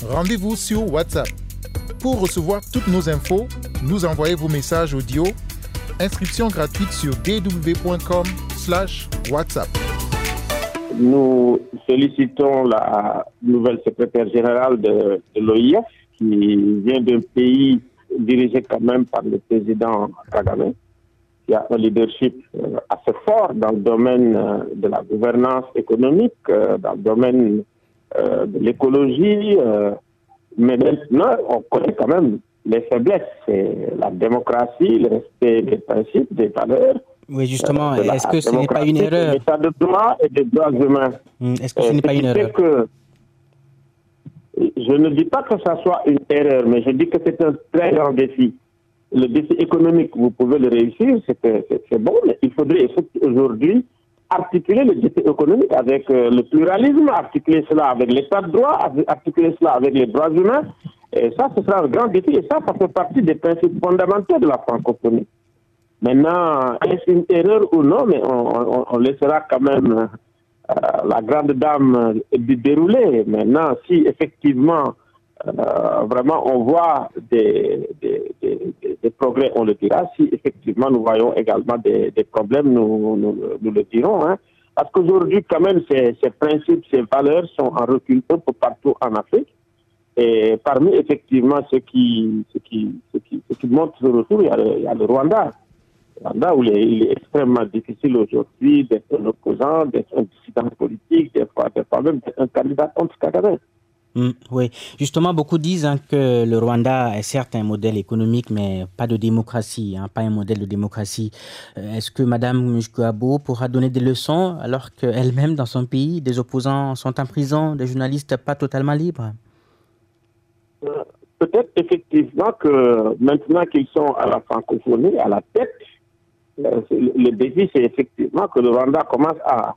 rendez-vous sur WhatsApp. Pour recevoir toutes nos infos, nous envoyez vos messages audio. Inscription gratuite sur dw.com/WhatsApp. Nous félicitons la nouvelle secrétaire générale de l'OIF qui vient d'un pays dirigé quand même par le président Kagame, qui a un leadership assez fort dans le domaine de la gouvernance économique, dans le domaine de l'écologie. Mais maintenant, on connaît quand même les faiblesses. C'est la démocratie, le respect des principes, des valeurs. Oui, justement, est-ce que ce n'est pas une erreur? L'état de droit et des droits humains. Est-ce que ce n'est pas une erreur? Je ne dis pas que ça soit une erreur, mais je dis que c'est un très grand défi. Le défi économique, vous pouvez le réussir, c'est bon, mais il faudrait aujourd'hui articuler le défi économique avec le pluralisme, articuler cela avec l'état de droit, articuler cela avec les droits humains. Et ça, ce sera un grand défi. Et ça fait partie des principes fondamentaux de la francophonie. Maintenant, est-ce une erreur ou non, mais on laissera quand même la grande dame dérouler. Maintenant, si effectivement, vraiment, on voit des progrès, on le dira. Si effectivement, nous voyons également des problèmes, nous le dirons. Hein. Parce qu'aujourd'hui, quand même, ces principes, ces valeurs sont en recul un peu partout en Afrique. Et parmi, effectivement, ceux qui montrent ce retour, il y a le Rwanda. Où il est extrêmement difficile aujourd'hui d'être un opposant, d'être un dissident politique, des fois même d'être un candidat contre Kagame. Oui, justement, beaucoup disent que le Rwanda est certes un modèle économique, mais pas de démocratie, pas un modèle de démocratie. Est-ce que Mme Mujkuabo pourra donner des leçons alors qu'elle-même, dans son pays, des opposants sont en prison, des journalistes pas totalement libres? Peut-être effectivement que maintenant qu'ils sont à la francophonie, à la tête, le défi, c'est effectivement que le Rwanda commence à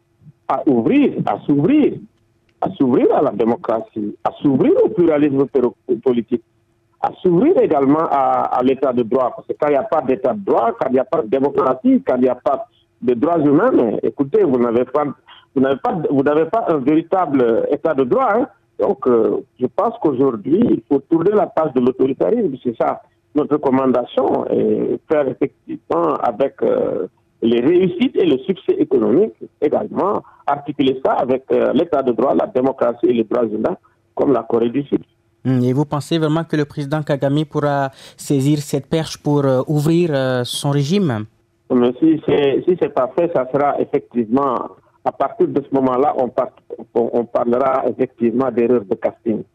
s'ouvrir à la démocratie, à s'ouvrir au pluralisme politique, à s'ouvrir également à l'état de droit. Parce que quand il n'y a pas d'état de droit, quand il n'y a pas de démocratie, quand il n'y a pas de droits humains, mais écoutez, vous n'avez pas un véritable état de droit. Hein. Donc, je pense qu'aujourd'hui, il faut tourner la page de l'autoritarisme. C'est ça notre recommandation, et faire effectivement avec les réussites et le succès économique également, articuler ça avec l'état de droit, la démocratie et les droits humains, comme la Corée du Sud. Et vous pensez vraiment que le président Kagame pourra saisir cette perche pour ouvrir son régime? Mais si c'est pas fait, ça sera effectivement, à partir de ce moment-là, on parlera effectivement d'erreur de casting.